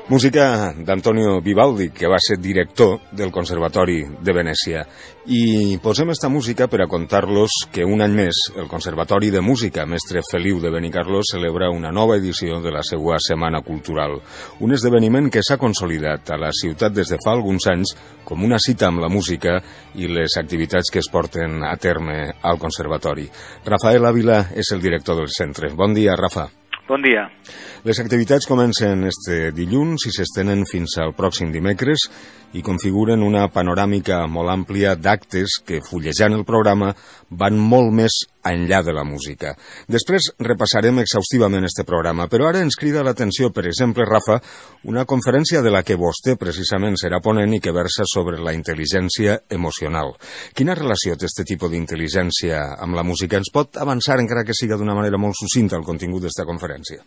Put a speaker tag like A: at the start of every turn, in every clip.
A: Música d'Antonio Vivaldi, que va ser director del Conservatori de Venècia. I posem esta música per a contar-los que un any més el Conservatori de Música Mestre Feliu de Benicarló celebra una nova edició de la seva Setmana Cultural, un esdeveniment que s'ha consolidat a la ciutat des de fa alguns anys com una cita amb la música i les activitats que es porten a terme al Conservatori. Rafael Ávila és el director del centre. Bon dia, Rafa.
B: Bon dia.
A: Les activitats comencen este dilluns i s'estenen fins al pròxim dimecres i configuren una panoràmica molt àmplia d'actes que, fullejant el programa, van molt més enllà de la música. Després repassarem exhaustivament este programa, però ara ens crida l'atenció, per exemple, Rafa, una conferència de la que vostè precisament serà ponent i que versa sobre la intel·ligència emocional. Quina relació té este tipus d'intel·ligència amb la música? Ens pot avançar, encara que siga d'una manera molt sucinta, el contingut d'esta conferència?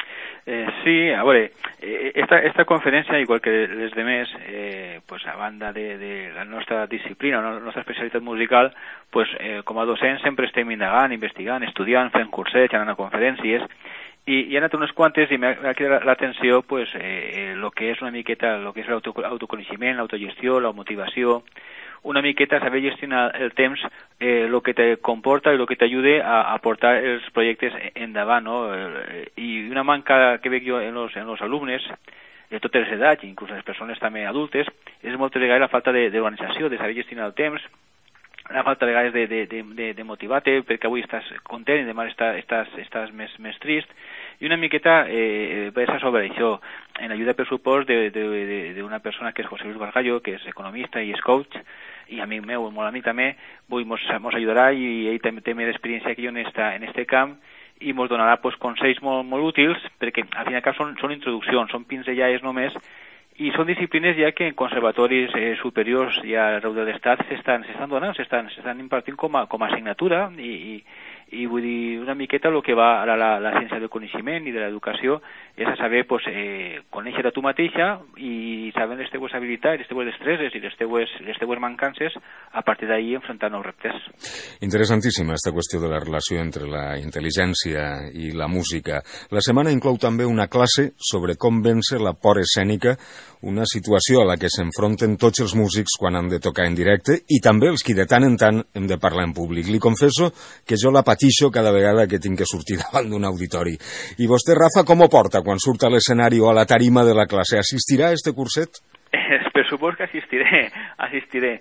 B: Sí, a veure, esta conferència, igual que les demés, pues a banda de la nostra disciplina, la nostra especialitat musical, pues com a docents sempre estem indagant, investigant, estudiant, fent cursets, anant a conferències, i hi ha anat unes quantes i m'ha cridat l'atenció pues, lo que és una miqueta, lo que és l'autoconeixement, l'autogestió, la motivació, una miqueta saber gestionar el temps, lo que te comporta i lo que t'ajude a portar els projectes endavant, no? I una manca que veig jo en los alumnes, de totes les edats, inclús les persones també adultes, és moltes vegades la falta d'organització, de saber gestionar el temps, la falta de vegades de motivar-te, perquè avui estàs content i demà estàs més trist, i una miqueta versa sobre això, en ajuda per supost d'una persona que és José Luis Gargallo, que és economista i és coach, i amic meu, molt amic també, mos ajudarà i ell també té més experiència que jo en este camp, i mos donarà pues, consells molt útils, perquè al fin i al cap són introduccions, són pinzellades només, i són disciplines ja que en conservatoris superiors i arreu de l'Estat s'estan donant, s'estan impartint com a assignatura i vull dir, una miqueta el que va a la ciència del coneixement i de l'educació és a saber pues, conèixer a tu mateixa i saber les teues habilitats, les teues destreses i les teues mancances, a partir d'ahir enfrontar nous reptes.
A: Interessantíssima aquesta qüestió de la relació entre la intel·ligència i la música. La setmana inclou també una classe sobre com vèncer la por escènica, una situació a la que s'enfronten tots els músics quan han de tocar en directe i també els qui de tant en tant hem de parlar en públic. Li confesso que jo la patisco cada vegada que tinc que sortir davant d'un auditori. I vostè, Rafa, com ho porta quan surt a l'escenari o a la tarima de la classe? Assistirà a este curset?
B: Per supos que assistiré.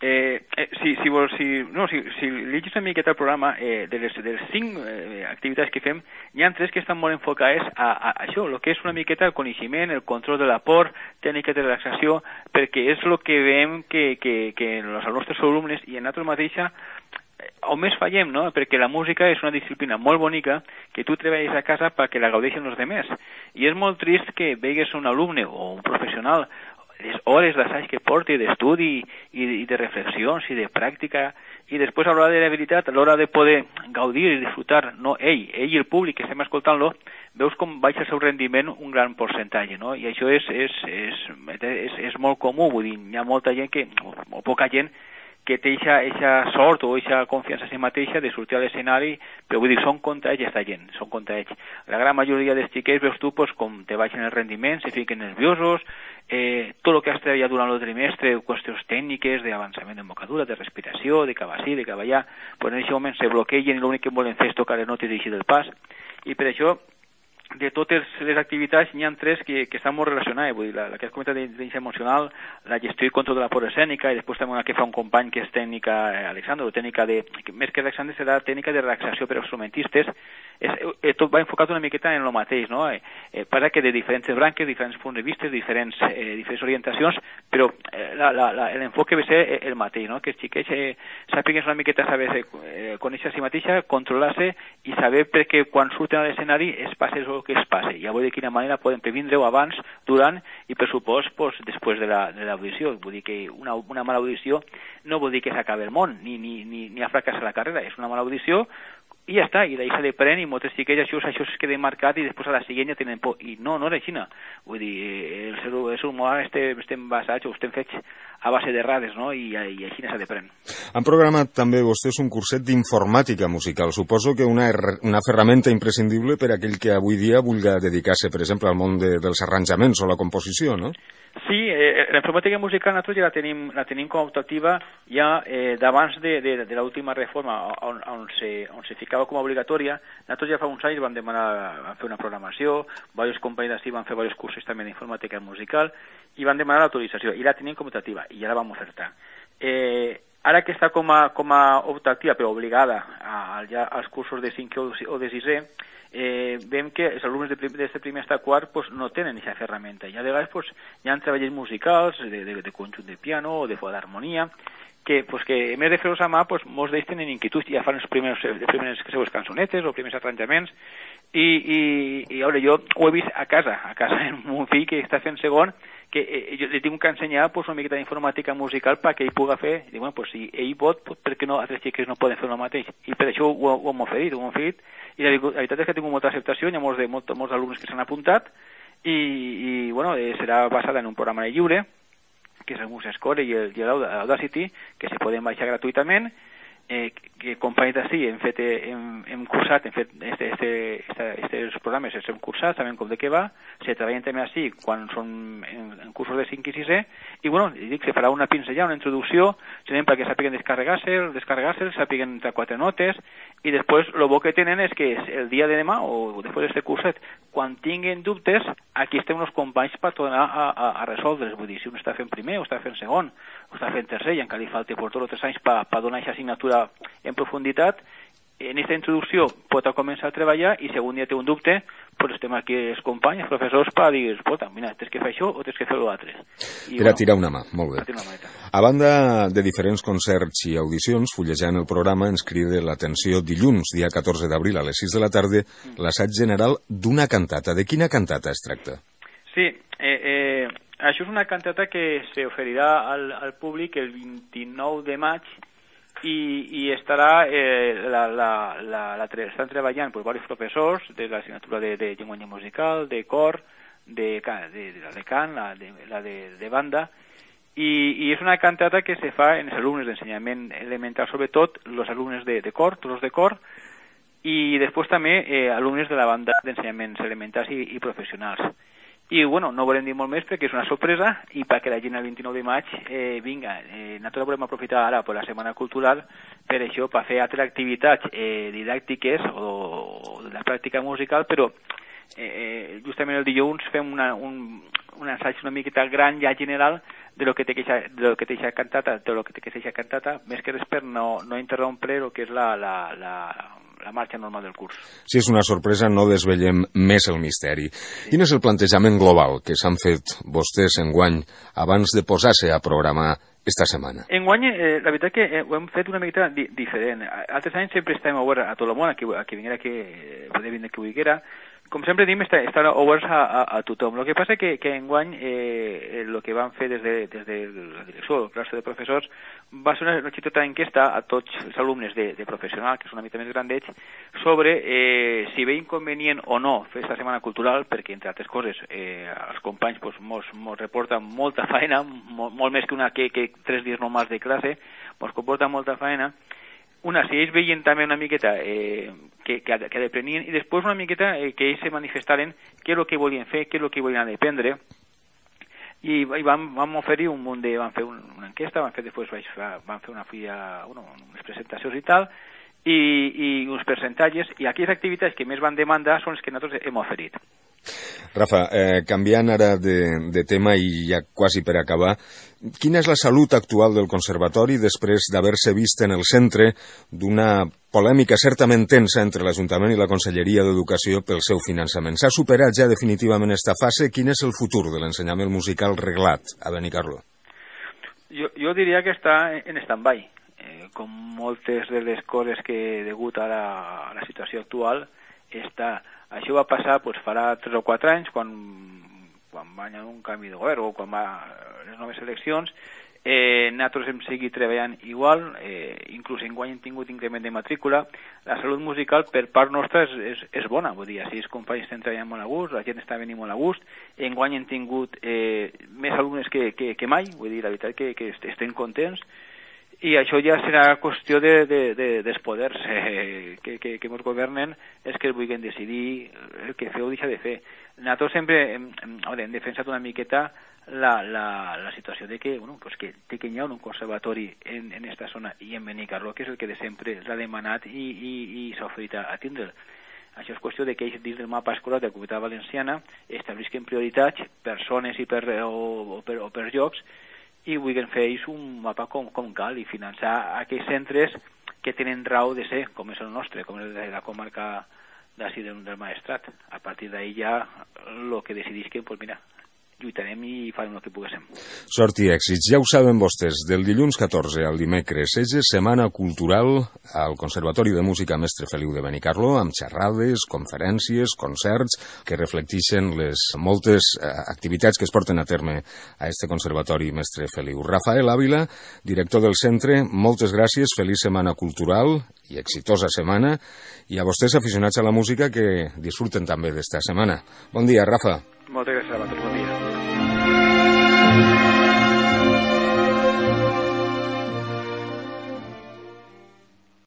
B: Si llegis una miqueta el programa, de les 5 activitats que fem, hi ha 3 que estan molt enfocades a això, el que és una miqueta el coneixement, el control de la por, tècniques de relaxació, perquè és el que veiem que els nostres alumnes i en nosaltres mateixa on més fallem, no? Perquè la música és una disciplina molt bonica que tu treballes a casa perquè la gaudeixen els demés. I és molt trist que veigues un alumne o un professional les hores d'assaig que porti, d'estudi i de reflexions i de pràctica, i després a l'hora de la veritat, a l'hora de poder gaudir i disfrutar, no ell i el públic que estem escoltant-lo, veus com baixa el seu rendiment un gran percentatge, no? I això és molt comú, vull dir, hi ha molta gent o poca gent que té eixa sort o eixa confiança en si mateixa de sortir a l'escenari, però vull dir, són contra ells aquesta gent, són contra ells. La gran majoria dels xiquets veus tu pues, com te baixen el rendiment, se fiquen nerviosos, tot el que has treballat durant el trimestre, qüestions tècniques, d'avançament d'embocadura, de respiració, de cap ací, de cap allà, pues en aquest moment se bloquegen i l'únic que volen fer és tocar les notes i eixir del pas. I per això, de totes les activitats n'hi ha 3 que estan molt relacionades, vull dir, la que has comentat d'intel·ligència emocional, la gestió i control de la por escènica, i després també una que fa un company que és tècnica Alexandre, o tècnica més que Alexandre serà tècnica de relaxació per als instrumentistes, tot va enfocat una miqueta en el mateix, no? Passa que de diferents branques, diferents punts de vista, diferents orientacions, però l'enfoc que ve ser el mateix, no? Que els xiquets sàpiguen una miqueta saber conèixer a si mateixa, controlar-se i saber perquè quan surten a l'escenari es passa el que es passe. Ja veure de quina manera poden previndre-ho abans, durant i per supost pues, després de l'audició. Vull dir que una mala audició no vol dir que s'acabi el món ni ha fracassat la carrera, és una mala audició i ja està, i d'ahir se li pren i moltes xiquets això es queda marcat i després a la següent ja tenen por, i no és així. Vull dir, el ser humà estem basats o estem fets a base d'errades, no? I així s'ha de prendre.
A: Han programat també vostès un curset d'informàtica musical. Suposo que una ferramenta imprescindible per a aquell que avui dia vulgui dedicar-se, per exemple, al món dels arranjaments o la composició, no?
B: Sí, la informàtica musical nosaltres ja la tenim com a optativa ja d'abans de l'última reforma on se ficava com a obligatòria. Nosaltres ja fa uns anys vam demanar fer una programació, diversos companys d'ací van fer diversos cursos també d'informàtica musical i van demanar l'autorització i la tenim com a optativa i ja la vam ofertar. Ara que està com a optativa però obligada ja als cursos de 5 o de 6è, veiem que els alumnes d'aquest primer fins a quart no tenen aquesta ferramenta i a vegades hi ha treballs musicals de conjunt de piano o de d'harmonia que a més de fer-los a mà molts d'ells tenen inquietuds, ja fan les primeres seues cançonetes o primers arranjaments i veure, jo ho he vist a casa amb un fill que està fent segon que jo li tinc que ensenyar una miqueta d'informàtica musical perquè ell pugui fer, i bueno, si ell pot, per què no altres xiques no poden fer el mateix? I per això ho hem oferit, i la veritat és que ha tingut molta acceptació, hi ha molts alumnes que s'han apuntat, i bueno, serà basada en un programa de lliure, que és el MuseScore i l'Audacity, que se poden baixar gratuïtament, que companys d'ací hem cursat, hem fet aquests programes, els hem cursat, sabem com de què va, se treballen també així quan són en cursos de 5 i 6è, i bueno, dic, se farà una pinzellada, una introducció, perquè sàpiguen descarregar-se, sàpiguen entre 4 notes, i després el bo que tenen és que el dia de demà, o després d'aquest curset, quan tinguin dubtes, aquí estem els companys per tornar a resoldre's, vull dir, si un està fent primer o està fent segon, o està fent tercer, i encara li falta per tots els 3 anys per donar aquesta assignatura en profunditat, en aquesta introducció pot començar a treballar i si algun dia té un dubte, estem aquí els companys, els professors, per dir, escolta, mira, tens que fer això o tens que fer l'altre.
A: Per a tirar una mà, molt bé. A banda de diferents concerts i audicions, fullejant el programa ens crida l'atenció dilluns, dia 14 d'abril, a les 6 de la tarda, l'assaig general d'una cantata. De quina cantata es tracta?
B: Sí, això és una cantata que s'oferirà al públic el 29 de maig i estarà estan treballant diversos professors de l'assignatura de llenguatge musical, de cor, de cant, la de banda, i és una cantata que se fa en els alumnes d'ensenyament elemental, sobretot els alumnes de cor, tots els de cor, i després també alumnes de la banda d'ensenyaments elementals i professionals. I, bueno, no volem dir molt més perquè és una sorpresa i perquè la gent el 29 de maig vinga. Nosaltres volem aprofitar ara per la Setmana Cultural per això, per fer altres activitats didàctiques o de la pràctica musical, però justament el dilluns fem un assaig una miqueta gran ja general de lo que té aquesta cantata, més que res per no interrompre el que és la marxa normal del curs.
A: Si és una sorpresa, no desvellem més el misteri. Sí. Quin és el plantejament global que s'han fet vostès enguany abans de posar-se a programar esta setmana?
B: Enguany, la veritat que ho hem fet una miqueta diferent. Altres anys sempre estem oberts a tot el món, a qui vinguera, poder vindre qui vulguera. Com sempre diem, estan oberts a tothom. El que passa que enguany el que van fer des de la direcció, la classe de professors, va ser una petita enquesta a tots els alumnes de professional, que són una mica més grandets, sobre si ve inconvenient o no fer aquesta setmana cultural, perquè, entre altres coses, els companys mos reporten molta feina, molt més que 3 dies normals de classe, mos comporta molta feina. Si ells veien també una miqueta que deprenien, i després una miqueta que ells se manifestaren què és el que volien fer, què és el que volien aprendre, i vam oferir un munt de... Van fer una enquesta, van fer una fulla, unes presentacions i tal, i uns percentatges, i aquelles activitats que més van demandar són les que nosaltres hem oferit.
A: Rafa, canviant ara de tema i ja quasi per acabar, quina és la salut actual del Conservatori després d'haver-se vist en el centre d'una polèmica certament tensa entre l'Ajuntament i la Conselleria d'Educació pel seu finançament? S'ha superat ja definitivament esta fase? Quin és el futur de l'ensenyament musical reglat a Benicarló?
B: Jo diria que està en stand-by, com moltes de les coses que degut a la situació actual està. Això va passar farà 3 o 4 anys, quan va haver un canvi de govern o quan va les noves eleccions. Nosaltres hem seguit treballant igual, inclús enguany hem tingut increment de matrícula. La salut musical per part nostra és bona, vull dir, així els companys estan treballant molt a gust, la gent està venint molt a gust. Enguany hem tingut més alumnes que mai, vull dir, la veritat que estem contents, i això ja serà qüestió dels poders que ens governen, és que vulguin decidir el que fer o deixar de fer. Nosaltres sempre hem defensat una miqueta la situació de que, bueno, pues que hi ha un conservatori en esta zona i en Benicarló, que és el que de sempre l'ha demanat i s'ha oferit a tindre'l. Això és qüestió de que ells dins del mapa escolar de la Comunitat Valenciana establisquen prioritats per zones o per llocs i vulguin fer ells un mapa com cal i finançar aquells centres que tenen raó de ser, com és el nostre, com és la comarca d'ací del Maestrat. A partir d'ahí ja el que decidisquen, pues mira, lluitarem i farem el que poguéssim.
A: Sort i èxits. Ja ho saben vostès, del dilluns 14 al dimecres és Setmana Cultural al Conservatori de Música Mestre Feliu de Benicarló, amb xerrades, conferències, concerts, que reflecteixen les moltes activitats que es porten a terme a este Conservatori Mestre Feliu. Rafael Ávila, director del centre, moltes gràcies, feliç Setmana Cultural i exitosa setmana, i a vostès aficionats a la música que disfruten també d'esta setmana. Bon dia, Rafa.
B: Moltes gràcies a vosaltres, bon dia.